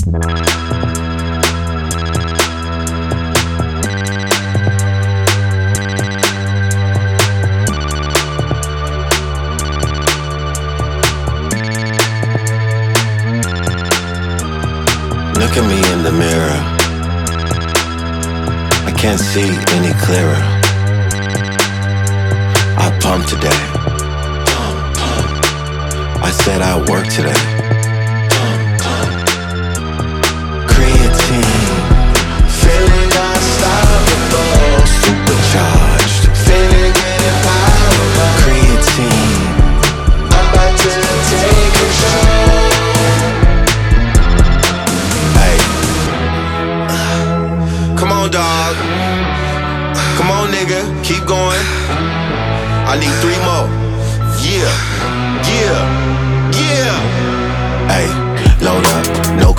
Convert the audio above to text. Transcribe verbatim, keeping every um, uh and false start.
Look at me in the mirror. I can't see any clearer. I pump today. I said I work today. Creatine, feeling unstoppable, supercharged, feeling empowered. Creatine, I'm about to take control. Come on, dog. Come on, nigga. Keep going. I need three more. Yeah. Yeah. Yeah. Hey, load up. No